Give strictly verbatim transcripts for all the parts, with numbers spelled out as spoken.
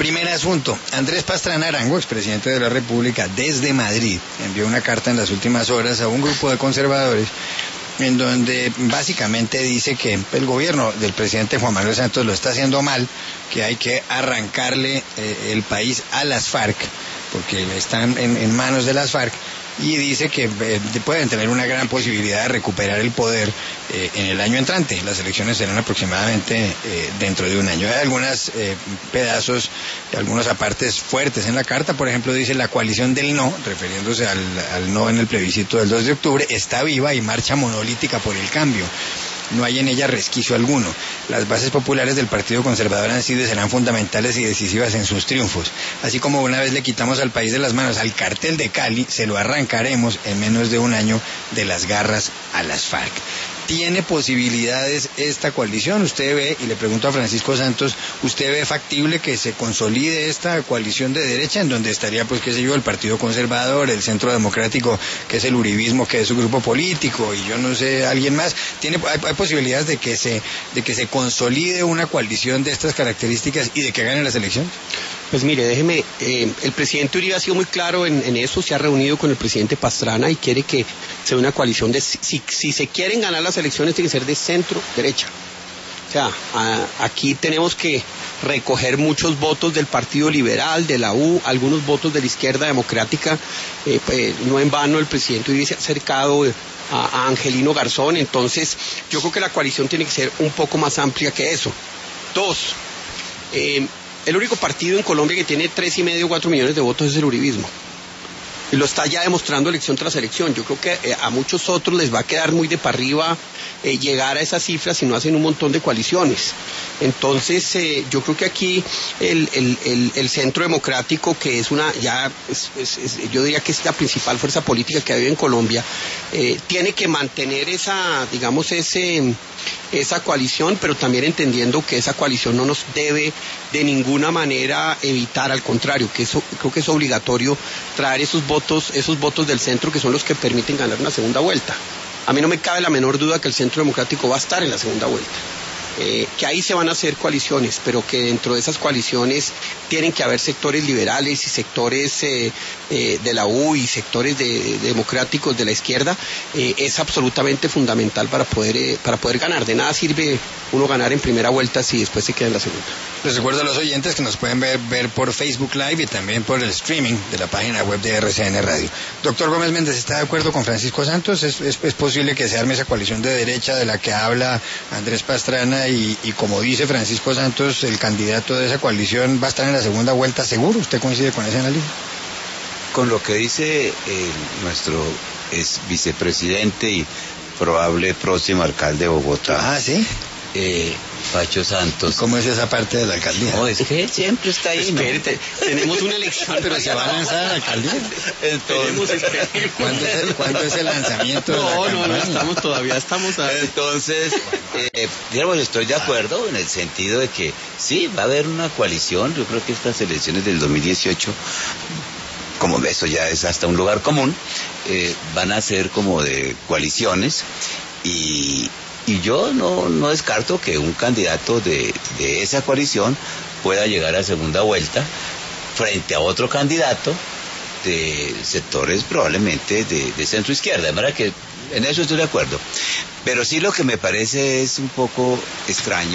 Primer asunto, Andrés Pastrana Arango, expresidente de la República, desde Madrid, envió una carta en las últimas horas a un grupo de conservadores en donde básicamente dice que el gobierno del presidente Juan Manuel Santos lo está haciendo mal, que hay que arrancarle eh, el país a las FARC, porque están en, en manos de las FARC, y dice que eh, pueden tener una gran posibilidad de recuperar el poder eh, en el año entrante. Las elecciones serán aproximadamente eh, dentro de un año. Hay algunos eh, pedazos, algunos apartes fuertes en la carta. Por ejemplo, dice: la coalición del no, refiriéndose al, al no en el plebiscito del dos de octubre, está viva y marcha monolítica por el cambio. No hay en ella resquicio alguno. Las bases populares del Partido Conservador han sido y serán fundamentales y decisivas en sus triunfos. Así como una vez le quitamos al país de las manos al cartel de Cali, se lo arrancaremos en menos de un año de las garras a las FARC. ¿Tiene posibilidades esta coalición? Usted ve, y le pregunto a Francisco Santos, ¿usted ve factible que se consolide esta coalición de derecha, en donde estaría, pues, qué sé yo, el Partido Conservador, el Centro Democrático, que es el uribismo, que es su grupo político, y yo no sé, alguien más? ¿Tiene, hay, hay posibilidades de que se, de que se consolide una coalición de estas características y de que gane las elecciones? Pues mire, déjeme, eh, el presidente Uribe ha sido muy claro en, en eso, se ha reunido con el presidente Pastrana y quiere que sea una coalición de, si, si se quieren ganar las elecciones, tiene que ser de centro-derecha. O sea, a, aquí tenemos que recoger muchos votos del Partido Liberal, de la U, algunos votos de la izquierda democrática. Eh, pues, no en vano el presidente Uribe se ha acercado a, a Angelino Garzón, entonces yo creo que la coalición tiene que ser un poco más amplia que eso. Dos, eh, el único partido en Colombia que tiene tres y medio, cuatro millones de votos es el uribismo. Y lo está ya demostrando elección tras elección. Yo creo que eh, a muchos otros les va a quedar muy de para arriba eh, llegar a esas cifras si no hacen un montón de coaliciones. Entonces, eh, yo creo que aquí el, el, el, el Centro Democrático, que es una, ya, es, es, es, yo diría que es la principal fuerza política que hay en Colombia, eh, tiene que mantener esa, digamos, ese... esa coalición, pero también entendiendo que esa coalición no nos debe de ninguna manera evitar, al contrario, que eso creo que es obligatorio traer esos votos, esos votos del centro que son los que permiten ganar una segunda vuelta. A mí no me cabe la menor duda que el Centro Democrático va a estar en la segunda vuelta. Eh, que ahí se van a hacer coaliciones, pero que dentro de esas coaliciones tienen que haber sectores liberales y sectores eh, eh, de la U y sectores de, de democráticos de la izquierda. Eh, es absolutamente fundamental para poder eh, para poder ganar. De nada sirve uno ganar en primera vuelta si después se queda en la segunda. Les recuerdo a los oyentes que nos pueden ver, ver por Facebook Live y también por el streaming de la página web de R C N Radio. Doctor Gómez Méndez, ¿está de acuerdo con Francisco Santos? ¿Es, es, es posible que se arme esa coalición de derecha de la que habla Andrés Pastrana? Y, y como dice Francisco Santos, el candidato de esa coalición va a estar en la segunda vuelta seguro. ¿Usted coincide con ese análisis? Con lo que dice eh, nuestro ex vicepresidente y probable próximo alcalde de Bogotá. Ah, ¿sí? Eh, Pacho Santos. ¿Cómo es esa parte de la alcaldía? No, es que él siempre está ahí, ¿no? Espérate, tenemos una elección, pero se va a lanzar a la alcaldía. Entonces, ¿cuándo es el, ¿cuándo es el lanzamiento? No, de la no, no, estamos todavía, estamos a... Entonces, eh, digamos, estoy de acuerdo en el sentido de que sí, va a haber una coalición. Yo creo que estas elecciones del dos mil dieciocho, como eso ya es hasta un lugar común, eh, van a ser como de coaliciones y... Y yo no, no descarto que un candidato de, de esa coalición pueda llegar a segunda vuelta frente a otro candidato de sectores probablemente de, de centro izquierda. De manera que en eso estoy de acuerdo. Pero sí lo que me parece es un poco extraño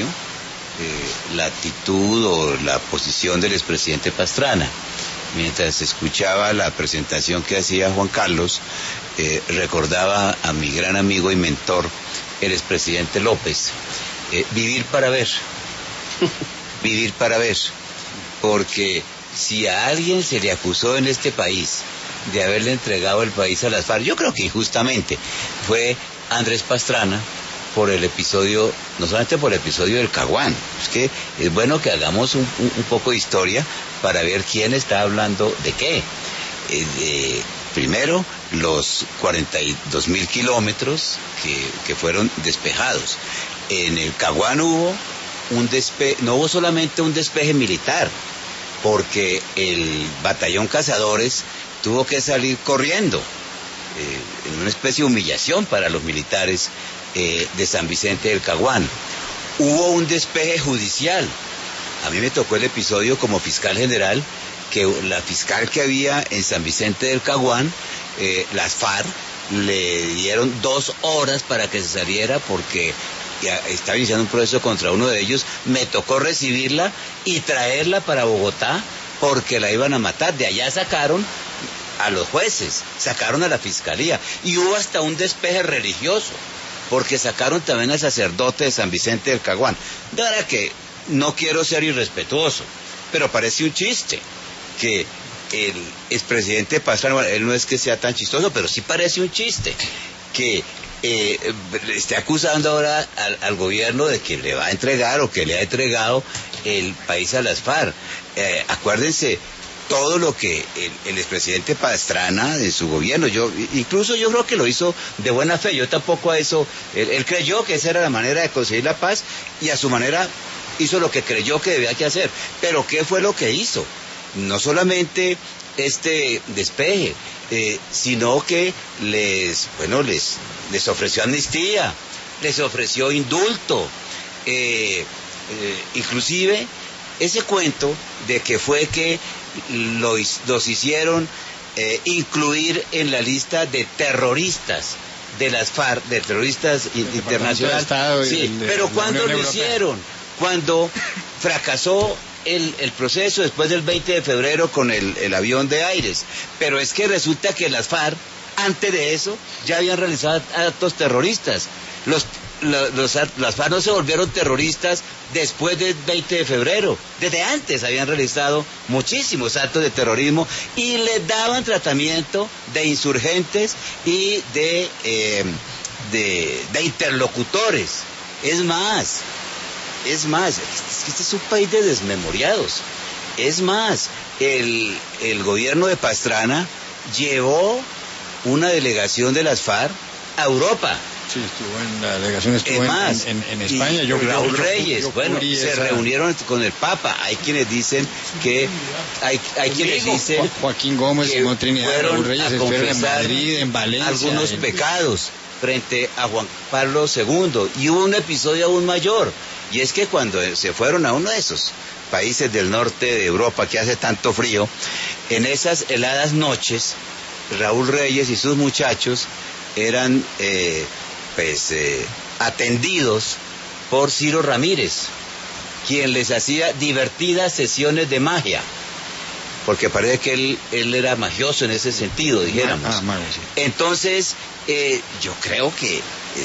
eh, la actitud o la posición del expresidente Pastrana. Mientras escuchaba la presentación que hacía Juan Carlos, eh, recordaba a mi gran amigo y mentor, el expresidente López. Eh, vivir para ver. Vivir para ver. Porque si a alguien se le acusó en este país de haberle entregado el país a las FARC, yo creo que injustamente, fue Andrés Pastrana, por el episodio, no solamente por el episodio del Caguán. Es que es bueno que hagamos un, un, un poco de historia para ver quién está hablando de qué. Eh, de, primero, los cuarenta y dos mil kilómetros que, que fueron despejados. En el Caguán hubo un despeje, no hubo solamente un despeje militar, porque el batallón Cazadores tuvo que salir corriendo, eh, en una especie de humillación para los militares eh, de San Vicente del Caguán. Hubo un despeje judicial. a mí me tocó el episodio como fiscal general, que la fiscal que había en San Vicente del Caguán, eh, las FARC, le dieron dos horas para que se saliera porque ya estaba iniciando un proceso contra uno de ellos. Me tocó recibirla y traerla para Bogotá porque la iban a matar. De allá sacaron a los jueces, sacaron a la fiscalía y hubo hasta un despeje religioso porque sacaron también al sacerdote de San Vicente del Caguán. De verdad que no quiero ser irrespetuoso, pero parece un chiste que el expresidente Pastrana, bueno, él no es que sea tan chistoso, pero sí parece un chiste que eh, esté acusando ahora al, al gobierno de que le va a entregar o que le ha entregado el país a las FARC. Eh, acuérdense todo lo que el, el expresidente Pastrana de su gobierno, yo incluso yo creo que lo hizo de buena fe. Yo tampoco a eso, él, él creyó que esa era la manera de conseguir la paz y a su manera hizo lo que creyó que debía que hacer. Pero ¿qué fue lo que hizo? No solamente este despeje, eh, sino que les, bueno, les, les ofreció amnistía, les ofreció indulto, eh, eh, inclusive ese cuento de que fue que lo, los hicieron eh, incluir en la lista de terroristas de las FARC, de terroristas internacionales. Sí, pero ¿cuándo lo hicieron? Cuando fracasó El, el proceso después del veinte de febrero con el, el avión de Aires. Pero es que resulta que las FARC, antes de eso, ya habían realizado actos terroristas. Los, los, los, las FARC no se volvieron terroristas después del veinte de febrero. Desde antes habían realizado muchísimos actos de terrorismo y les daban tratamiento de insurgentes y de, eh, de, de interlocutores. Es más... Es más, es que este es un país de desmemoriados. Es más, el, el gobierno de Pastrana llevó una delegación de las FARC a Europa. Sí, estuvo en la delegación, estuvo es más, en, en, en España. Yo, Raúl yo, yo, Reyes, yo, yo bueno, se esa... reunieron con el Papa. Hay quienes dicen que, hay, hay quienes dicen Joaquín Gómez, Simón Trinidad, Raúl Reyes estuvieron en Madrid, en Valencia. Algunos en... pecados frente a Juan Pablo segundo. Y hubo un episodio aún mayor. Y es que cuando se fueron a uno de esos países del norte de Europa que hace tanto frío, en esas heladas noches, Raúl Reyes y sus muchachos eran eh, pues eh, atendidos por Ciro Ramírez, quien les hacía divertidas sesiones de magia, porque parece que él, él era magioso en ese sentido, dijéramos. Ah, ah, sí. Entonces, eh, yo creo que eh,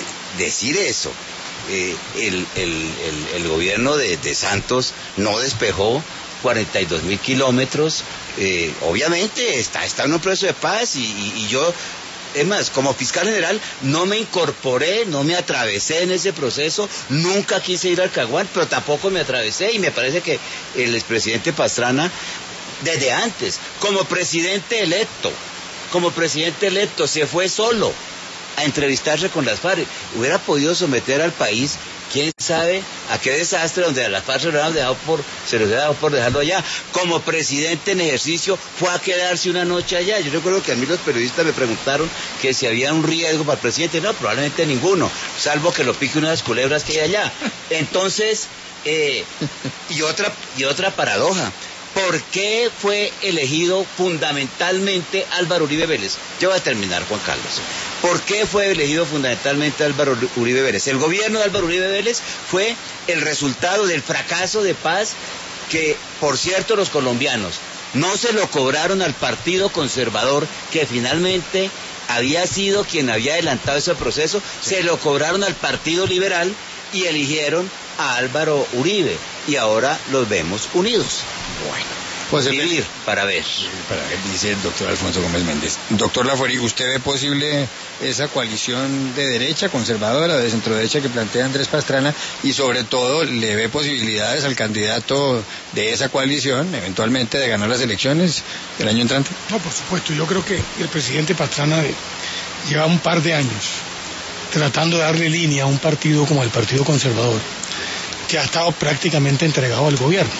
decir eso, Eh, el, el, el, el gobierno de, de Santos no despejó cuarenta y dos mil kilómetros, eh, obviamente está, está en un proceso de paz y, y, y yo, es más, como fiscal general no me incorporé, no me atravesé en ese proceso, nunca quise ir al Caguán, pero tampoco me atravesé y me parece que el expresidente Pastrana, desde antes, como presidente electo, como presidente electo se fue solo a entrevistarse con las FARC, hubiera podido someter al país, quién sabe a qué desastre donde a las FARC se lo han dejado por, se los dejado por dejarlo allá. Como presidente en ejercicio fue a quedarse una noche allá. Yo recuerdo que a mí los periodistas me preguntaron que si había un riesgo para el presidente. No, probablemente ninguno, salvo que lo pique una de las culebras que hay allá. Entonces, eh, y otra, y otra paradoja. ¿Por qué fue elegido fundamentalmente Álvaro Uribe Vélez? Yo voy a terminar, Juan Carlos. ¿Por qué fue elegido fundamentalmente Álvaro Uribe Vélez? El gobierno de Álvaro Uribe Vélez fue el resultado del fracaso de paz que, por cierto, los colombianos no se lo cobraron al Partido Conservador, que finalmente había sido quien había adelantado ese proceso, se lo cobraron al Partido Liberal y eligieron a Álvaro Uribe. Y ahora los vemos unidos. Bueno, pues vivir para ver. Para ver, dice el doctor Alfonso Gómez Méndez. Doctor Laforí, ¿usted ve posible esa coalición de derecha, conservadora, de centroderecha que plantea Andrés Pastrana? Y sobre todo, ¿le ve posibilidades al candidato de esa coalición, eventualmente, de ganar las elecciones del año entrante? No, por supuesto. Yo creo que el presidente Pastrana lleva un par de años tratando de darle línea a un partido como el Partido Conservador, que ha estado prácticamente entregado al gobierno.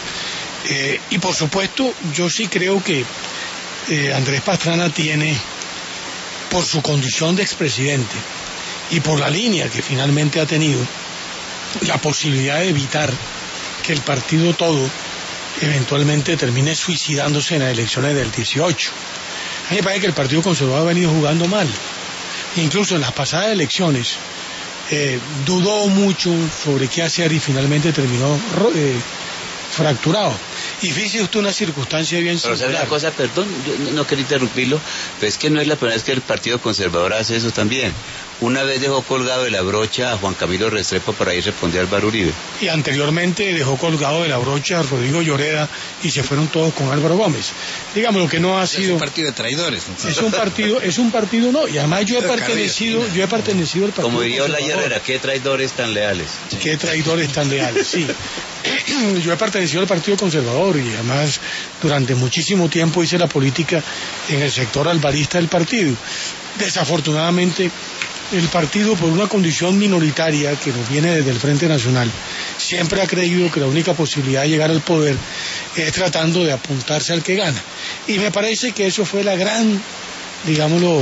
Eh, y por supuesto, yo sí creo que eh, Andrés Pastrana tiene, por su condición de expresidente y por la línea que finalmente ha tenido, la posibilidad de evitar que el partido todo eventualmente termine suicidándose en las elecciones del dieciocho. A mí me parece que el Partido Conservador ha venido jugando mal. Incluso en las pasadas elecciones eh, dudó mucho sobre qué hacer y finalmente terminó eh, fracturado. Y fíjese usted una circunstancia bien Pero singular. ¿sabe una cosa? Perdón, yo no, no quería interrumpirlo, pero es que no es la primera vez que el Partido Conservador hace eso también. Una vez dejó colgado de la brocha a Juan Camilo Restrepo para ir a responder a Álvaro Uribe. Y anteriormente dejó colgado de la brocha a Rodrigo Lloreda y se fueron todos con Álvaro Gómez. Digamos, lo que no ha Es sido... un partido de traidores. Es un partido, es un partido no, y además yo he pertenecido, yo he pertenecido al Partido Como diría Olaya Conservador. Herrera, qué traidores tan leales. Qué traidores tan leales, sí. Yo he pertenecido al Partido Conservador y además durante muchísimo tiempo hice la política en el sector alvarista del partido. Desafortunadamente, el partido, por una condición minoritaria que nos viene desde el Frente Nacional, siempre ha creído que la única posibilidad de llegar al poder es tratando de apuntarse al que gana. Y me parece que eso fue la gran, digámoslo,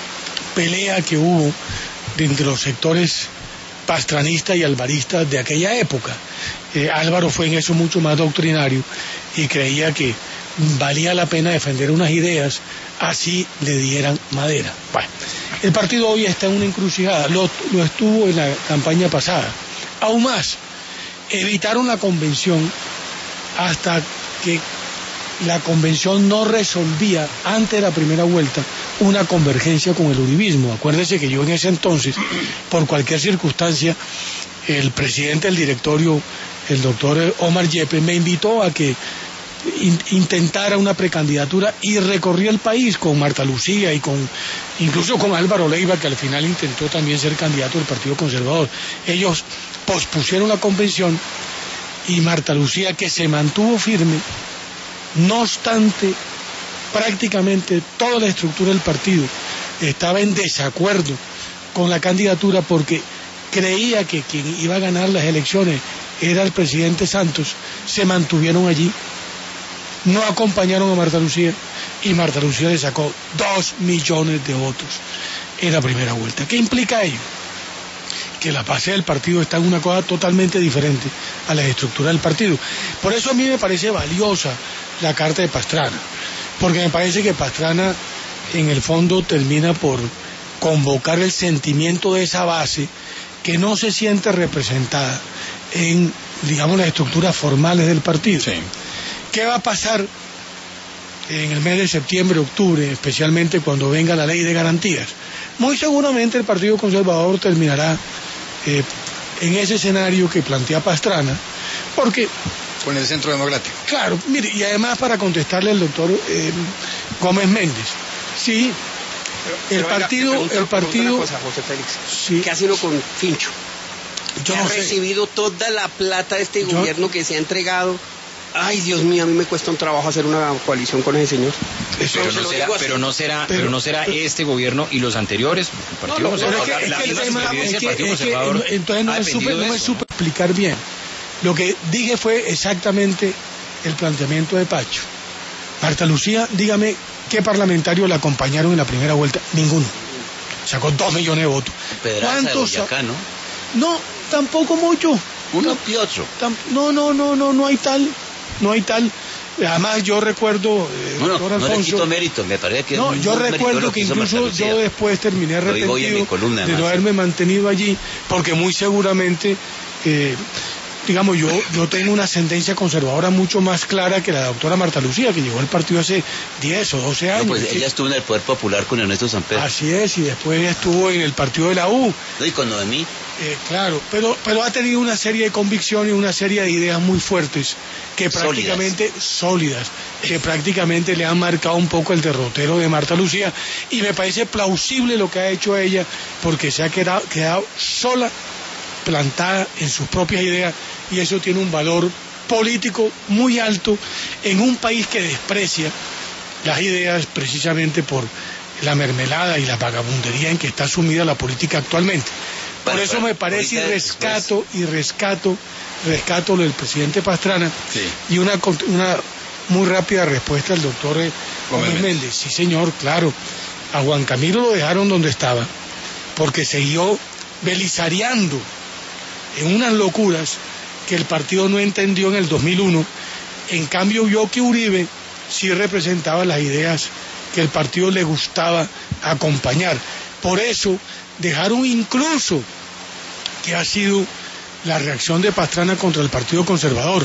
pelea que hubo entre los sectores pastranistas y alvaristas de aquella época. Eh, Álvaro fue en eso mucho más doctrinario y creía que valía la pena defender unas ideas, así le dieran madera. Bueno, el partido hoy está en una encrucijada, lo, lo estuvo en la campaña pasada. Aún más, evitaron la convención hasta que la convención no resolvía, antes de la primera vuelta, una convergencia con el uribismo. Acuérdese que yo en ese entonces, por cualquier circunstancia, el presidente del directorio, el doctor Omar Yepes, me invitó a que in, intentara una precandidatura y recorrí el país con Marta Lucía y con incluso con Álvaro Leiva, que al final intentó también ser candidato del Partido Conservador. Ellos pospusieron la convención y Marta Lucía, que se mantuvo firme, no obstante, prácticamente toda la estructura del partido estaba en desacuerdo con la candidatura porque creía que quien iba a ganar las elecciones era el presidente Santos. Se mantuvieron allí, no acompañaron a Marta Lucía y Marta Lucía le sacó dos millones de votos en la primera vuelta. ¿Qué implica ello? Que la base del partido está en una cosa totalmente diferente a la estructura del partido. Por eso a mí me parece valiosa la carta de Pastrana, porque me parece que Pastrana en el fondo termina por convocar el sentimiento de esa base que no se siente representada en, digamos, las estructuras formales del partido. Sí. ¿Qué va a pasar en el mes de septiembre, octubre, especialmente cuando venga la ley de garantías? Muy seguramente el Partido Conservador terminará eh, en ese escenario que plantea Pastrana, porque... Con el Centro Democrático. Claro, mire, y además para contestarle al doctor eh, Gómez Méndez, sí, el Pero, partido, oiga, pregunto, el partido... una cosa, José Félix, sí, ¿qué hace uno con Fincho? yo Que ha no sé. recibido toda la plata de este Yo- gobierno que se ha entregado. Ay, Dios mío, a mí me cuesta un trabajo hacer una coalición con ese señor. Eso Pero se no lo será, digo así. pero no será, Pero- pero no será este gobierno y los anteriores. El Partido No, no, Pero es Conservador, que, es la que el misma tema supervivencia es del que, Partido es que, Conservador eh, entonces no ha me supe, dependido no de me eso, supe explicar bien. Lo que dije fue exactamente el planteamiento de Pacho. Marta Lucía, dígame, ¿qué parlamentarios la acompañaron en la primera vuelta? Ninguno. Sacó dos millones de votos. Pedraza de ¿Cuántos? Boyacá, ¿no? No, tampoco mucho. Uno y otro. Tam- No, no, no, no, no hay tal, no hay tal. Además yo recuerdo, eh, No, no, doctor no le Alfonso, quito mérito, me parece que no, es muy yo meritorio recuerdo lo que hizo Marta incluso Lucía. yo después terminé Lo digo hoy en mi arrepentido columna, de no además. haberme mantenido allí, porque muy seguramente, eh, digamos, yo, yo tengo una ascendencia conservadora mucho más clara que la doctora Marta Lucía, que llegó al partido hace diez o doce No, años. pues ¿sí? ella estuvo en el Poder Popular con Ernesto Samper. Así es, y después estuvo en el partido de la U. No, y con Noemí. Eh, claro, pero, pero ha tenido una serie de convicciones, una serie de ideas muy fuertes, que Sólidas. prácticamente sólidas, que prácticamente le han marcado un poco el derrotero de Marta Lucía, y me parece plausible lo que ha hecho ella, porque se ha quedado, quedado sola, plantada en sus propias ideas, y eso tiene un valor político muy alto en un país que desprecia las ideas precisamente por la mermelada y la vagabundería en que está sumida la política actualmente. Por Bueno, eso bueno, me parece y ahorita rescato y rescato, rescato lo del presidente Pastrana. Sí. Y una, cont- una muy rápida respuesta al doctor eh, Gómez Gómez Méndez. Méndez. Sí, señor, claro. A Juan Camilo lo dejaron donde estaba, porque siguió belisareando en unas locuras que el partido no entendió en el dos mil uno. En cambio vio que Uribe sí representaba las ideas que el partido le gustaba acompañar. Por eso dejaron incluso, que ha sido la reacción de Pastrana contra el Partido Conservador,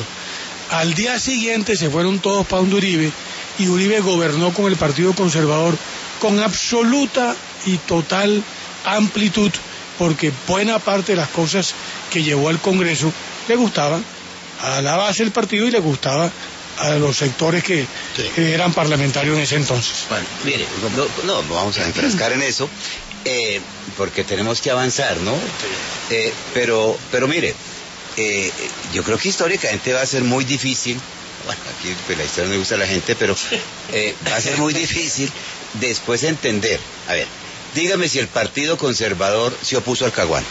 al día siguiente se fueron todos para donde Uribe, y Uribe gobernó con el Partido Conservador con absoluta y total amplitud, porque buena parte de las cosas que llevó al Congreso le gustaban a la base del partido y le gustaba a los sectores que, sí. que eran parlamentarios en ese entonces. Bueno, mire, no, no vamos a enfrascar en eso, eh, porque tenemos que avanzar, ¿no? Eh, pero, pero mire, eh, yo creo que históricamente va a ser muy difícil, bueno, aquí pues, la historia no le gusta a la gente, pero eh, va a ser muy difícil después entender, a ver, dígame si el Partido Conservador se opuso al Caguán.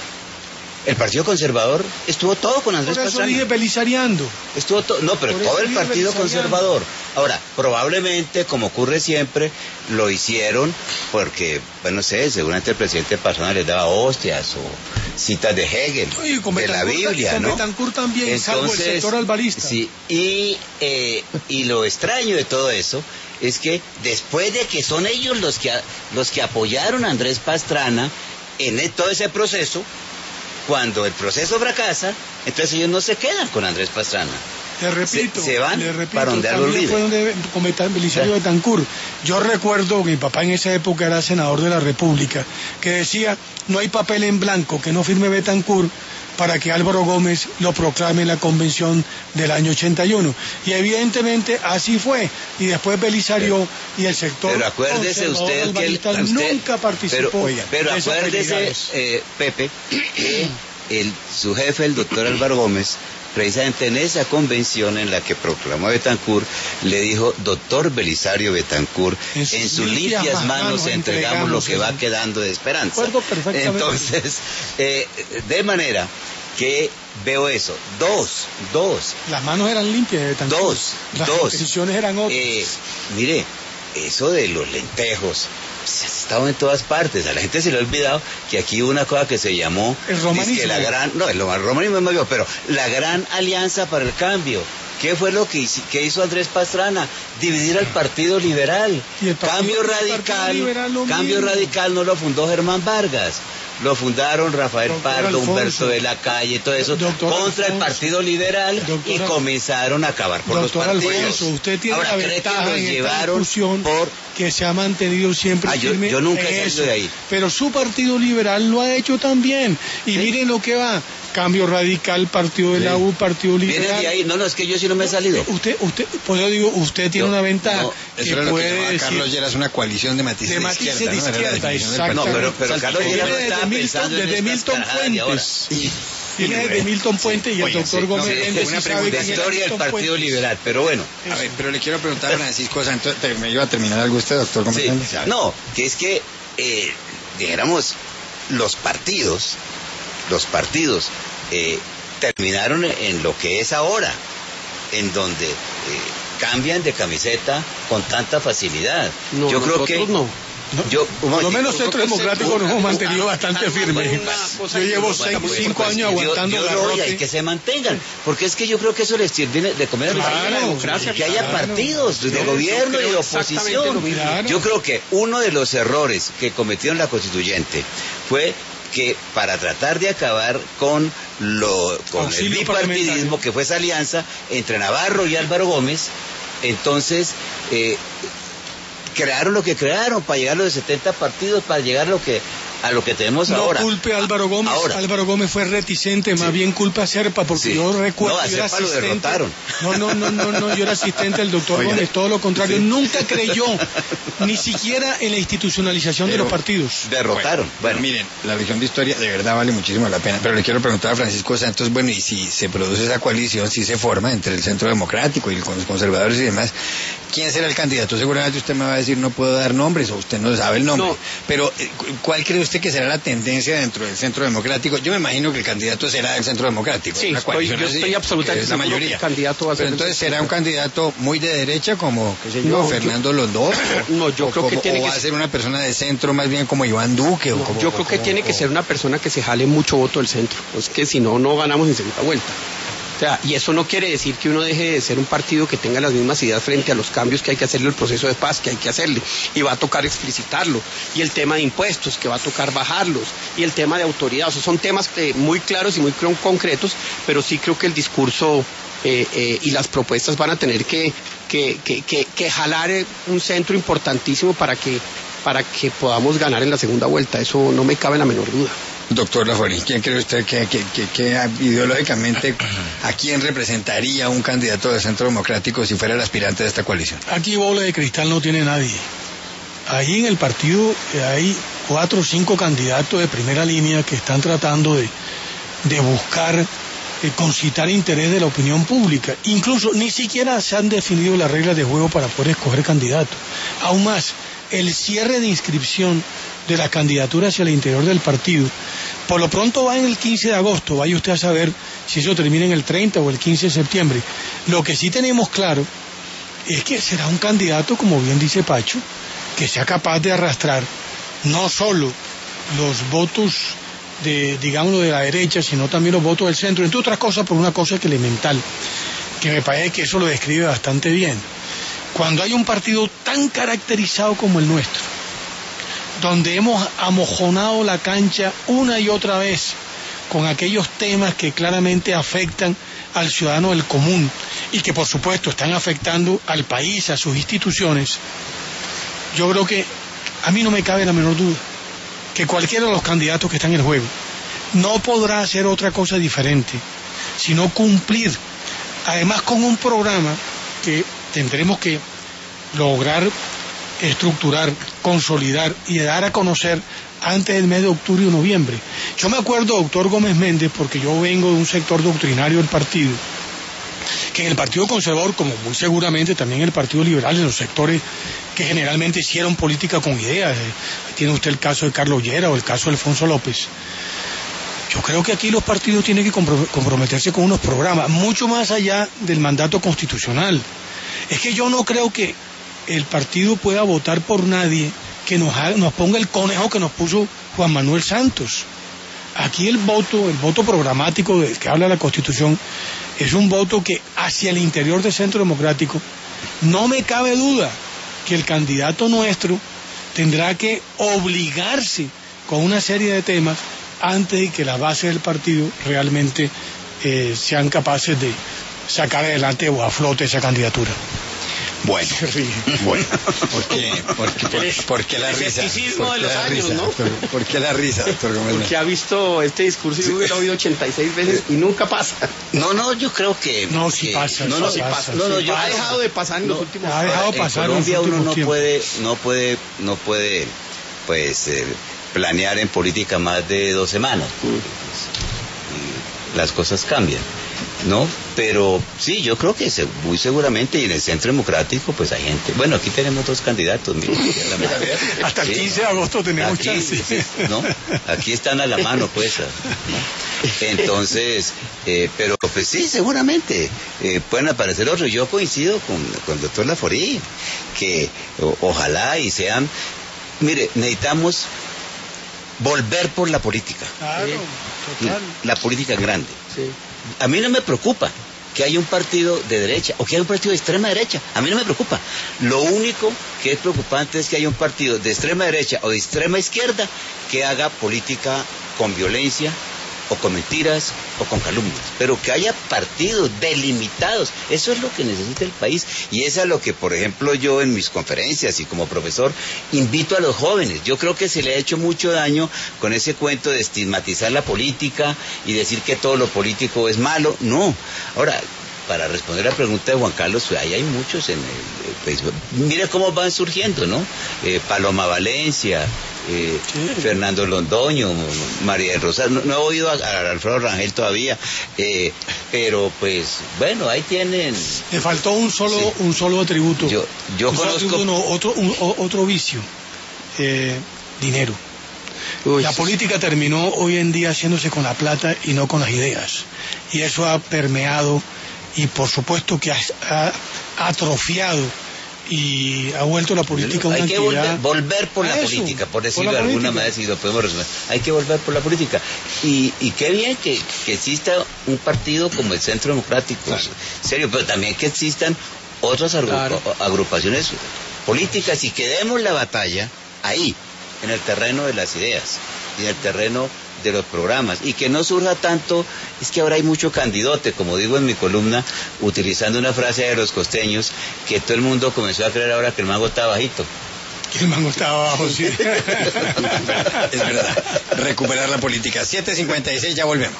El Partido Conservador estuvo todo con Andrés Pastrana. Por eso dije belisariando. Estuvo todo, no, pero todo el Partido Conservador. Ahora, probablemente, como ocurre siempre, lo hicieron porque, bueno, no sé, seguramente el presidente Pastrana les daba hostias o citas de Hegel, y con de la Biblia, con ¿no? Betancourt también, Entonces, salvo el sector alvarista. Sí, y, eh, y lo extraño de todo eso es que después de que son ellos los que, los que apoyaron a Andrés Pastrana en todo ese proceso, cuando el proceso fracasa, entonces ellos no se quedan con Andrés Pastrana. Le repito, se, se van le repito, para ondear los también fue donde cometa Belisario Betancourt. Yo recuerdo que mi papá en esa época era senador de la República, que decía, no hay papel en blanco que no firme Betancourt para que Álvaro Gómez lo proclame en la convención del año ochenta y uno. Y evidentemente así fue. Y después Belisario pero, y el sector pero acuérdese usted que el, usted, nunca participó. Pero, oiga, pero acuérdese, eh, Pepe, que el, su jefe, el doctor Álvaro Gómez, precisamente en esa convención en la que proclamó a Betancourt, le dijo, doctor Belisario Betancourt, en sus, en sus limpias, limpias manos, manos entregamos lo que va quedando de esperanza. Entonces, eh, de manera que veo eso. Dos, dos. Las manos eran limpias de Betancourt. Dos, Las dos. intenciones eran otras. Eh, mire, eso de los lentejos, pues, ha estado en todas partes. A la gente se le ha olvidado que aquí hubo una cosa que se llamó el romanismo. Que la gran, no, el romanismo es más viejo, pero la Gran Alianza para el Cambio. ¿Qué fue lo que hizo, que hizo Andrés Pastrana? Dividir al Partido Liberal. ¿Y el partido, Cambio el Radical, liberal Cambio mismo. Radical no lo fundó Germán Vargas. Lo fundaron Rafael Doctor Pardo, Alfonso, Humberto de la Calle, todo eso, Doctor contra Alfonso, el Partido Liberal Doctor, y comenzaron a acabar por Doctor los partidos. Alfonso, usted tiene Ahora, la ¿cree ventaja que los en llevaron esta discusión por que se ha mantenido siempre ah, yo, firme yo nunca en he eso. salido de ahí. Pero su Partido Liberal lo ha hecho también. Y ¿sí? miren lo que va. Cambio Radical, Partido de sí. la U, Partido Liberal. ¿Viene de ahí? No, no, es que yo sí no me he salido. Usted, usted, pues yo digo, usted tiene yo, una ventaja no, que eso era puede lo que decir... Carlos Lleras una coalición de matices de, de matices izquierda. de izquierda, ¿no? exacto. No, pero, pero Carlos Lleras no estaba pensando en desde Milton Fuentes. Viene desde Milton Fuentes y el doctor Gómez Méndez una sabe de historia del Partido Liberal, pero bueno. A ver, pero le quiero preguntar a Francisco Santos, ¿me iba a terminar algo usted, doctor Gómez Méndez? Sí. No, que es que, eh, dijéramos, los partidos, los partidos, eh, terminaron en lo que es ahora, en donde eh, cambian de camiseta con tanta facilidad. No, yo creo que no. No, yo, por lo menos Centro Democrático nos hemos mantenido bastante firmes. Yo llevo seis, pues, cinco pues, años aguantando yo, yo la lo roca. Y que se mantengan, porque es que yo creo que eso les sirve de comer a claro, la democracia, que haya claro, partidos de yo, gobierno yo y de oposición. Claro. Yo creo que uno de los errores que cometieron la constituyente fue que para tratar de acabar con lo con Auxilio el bipartidismo, que fue esa alianza entre Navarro y Álvaro Gómez, entonces eh, crearon lo que crearon para llegar a los setenta partidos, para llegar a lo que a lo que tenemos no ahora. No culpe a Álvaro Gómez, ahora. Álvaro Gómez fue reticente, más sí. bien culpa a Serpa, porque sí. yo recuerdo no, a yo era Serpa asistente. Lo derrotaron. No, no, no, no, no, yo era asistente del doctor Gómez, todo lo contrario, sí. nunca creyó, ni siquiera en la institucionalización pero, de los partidos. Derrotaron. Bueno, bueno, miren, la lección de historia de verdad vale muchísimo la pena, pero le quiero preguntar a Francisco Santos, bueno, y si se produce esa coalición, si se forma entre el Centro Democrático y los conservadores y demás, ¿quién será el candidato? Seguramente usted me va a decir, no puedo dar nombres, o usted no sabe el nombre, no. pero ¿cuál cree usted que será la tendencia dentro del Centro Democrático? Yo me imagino que el candidato será del Centro Democrático. Sí, estoy, yo estoy así, absolutamente la mayoría. Que el candidato va a ser pero entonces será un candidato muy de derecha como, qué sé yo, no, Fernando yo, Londoño. No, yo o creo como, que tiene o que va a ser una persona de centro más bien como Iván Duque. No, o como, yo creo o que como, tiene o, que ser una persona que se jale mucho voto del centro. Es que si no, no ganamos en segunda vuelta. sea, y eso no quiere decir que uno deje de ser un partido que tenga las mismas ideas frente a los cambios que hay que hacerle al proceso de paz, que hay que hacerle, y va a tocar explicitarlo, y el tema de impuestos, que va a tocar bajarlos, y el tema de autoridad. O sea, son temas eh, muy claros y muy concretos, pero sí creo que el discurso eh, eh, y las propuestas van a tener que, que, que, que, que jalar un centro importantísimo para que, para que podamos ganar en la segunda vuelta. Eso no me cabe la menor duda. Doctor Laforí, ¿quién cree usted que, que, que, que ideológicamente a quién representaría un candidato del Centro Democrático si fuera el aspirante de esta coalición? Aquí bola de cristal no tiene nadie. Ahí en el partido hay cuatro o cinco candidatos de primera línea que están tratando de, de buscar, de concitar interés de la opinión pública. Incluso ni siquiera se han definido las reglas de juego para poder escoger candidatos. Aún más, el cierre de inscripción de la candidatura hacia el interior del partido, por lo pronto va en el quince de agosto, vaya usted a saber si eso termina en el treinta o el quince de septiembre. Lo que sí tenemos claro es que será un candidato, como bien dice Pacho, que sea capaz de arrastrar no solo los votos de, digámoslo, de la derecha, sino también los votos del centro, entre otras cosas por una cosa que elemental, que me parece que eso lo describe bastante bien. Cuando hay un partido tan caracterizado como el nuestro, donde hemos amojonado la cancha una y otra vez con aquellos temas que claramente afectan al ciudadano del común y que por supuesto están afectando al país, a sus instituciones, yo creo que a mí no me cabe la menor duda que cualquiera de los candidatos que están en el juego no podrá hacer otra cosa diferente, sino cumplir, además con un programa que tendremos que lograr estructurar, consolidar y dar a conocer antes del mes de octubre o noviembre. Yo me acuerdo, doctor Gómez Méndez, porque yo vengo de un sector doctrinario del partido, que en el Partido Conservador, como muy seguramente también en el Partido Liberal, en los sectores que generalmente hicieron política con ideas, eh, tiene usted el caso de Carlos Llera o el caso de Alfonso López, yo creo que aquí los partidos tienen que comprometerse con unos programas, mucho más allá del mandato constitucional. Es que yo no creo que el partido pueda votar por nadie que nos, haga, nos ponga el conejo que nos puso Juan Manuel Santos. Aquí el voto, el voto programático del que habla la Constitución, es un voto que hacia el interior del Centro Democrático, no me cabe duda que el candidato nuestro tendrá que obligarse con una serie de temas antes de que las bases del partido realmente eh, sean capaces de sacar adelante o a flote esa candidatura. Bueno, bueno, ¿por qué, por qué, por, por qué la risa? ¿Por qué la risa, ¿no? ¿Por, ¿Por qué la risa, doctor Gómez? Porque ha visto este discurso y lo ha oído ochenta y seis veces y nunca pasa. No, no, yo creo que... No, sí que, pasa. No, no, sí pasa. No, no, sí yo pasa. ha dejado de pasar en no, los últimos... Ha dejado pasar en Colombia en los uno no tiempos. puede, no puede, no puede, pues, eh, planear en política más de dos semanas. Y las cosas cambian, ¿no? Pero sí, yo creo que se, muy seguramente, y en el Centro Democrático pues hay gente, bueno, aquí tenemos dos candidatos, mira, hasta el sí, quince de agosto tenemos aquí, chance. sí, ¿no? Aquí están a la mano pues, ¿no? Entonces eh, pero pues sí, seguramente eh, pueden aparecer otros. Yo coincido con, con el doctor Laforí que o, ojalá y sean, mire, necesitamos volver por la política. Claro, total. La, la política grande. Sí. A mí no me preocupa que haya un partido de derecha o que haya un partido de extrema derecha. A mí no me preocupa. Lo único que es preocupante es que haya un partido de extrema derecha o de extrema izquierda que haga política con violencia o con mentiras o con calumnias, pero que haya partidos delimitados. Eso es lo que necesita el país, y eso es lo que, por ejemplo, yo en mis conferencias y como profesor invito a los jóvenes. Yo creo que se le ha hecho mucho daño con ese cuento de estigmatizar la política y decir que todo lo político es malo. No. Ahora, para responder a la pregunta de Juan Carlos, ahí hay muchos en el Facebook. Mira cómo van surgiendo, ¿no? Eh, Paloma Valencia, eh, sí. Fernando Londoño, María del Rosario. No, no he oído a, a Alfredo Rangel todavía, eh, pero pues, bueno, ahí tienen. Le faltó un solo, sí. un solo atributo. Yo, yo un conozco. Atributo, no, otro, un, otro vicio: eh, dinero. Uy. La política terminó hoy en día haciéndose con la plata y no con las ideas. Y eso ha permeado. Y por supuesto que ha, ha atrofiado y ha vuelto la política una Hay que actividad... volver, volver por la Eso, política, por por decirlo la de alguna política. manera, si lo podemos resumir. Hay que volver por la política. Y, y qué bien que, que exista un partido como el Centro Democrático, claro. Serio, pero también que existan otras agru claro. agrupaciones políticas y que demos la batalla ahí, en el terreno de las ideas, y en el terreno de los programas, y que no surja tanto, es que ahora hay mucho candidote, como digo en mi columna, utilizando una frase de los costeños, que todo el mundo comenzó a creer ahora que el mango está bajito. Que el mango está abajo, sí. Es verdad. Recuperar la política. siete cincuenta y seis, ya volvemos.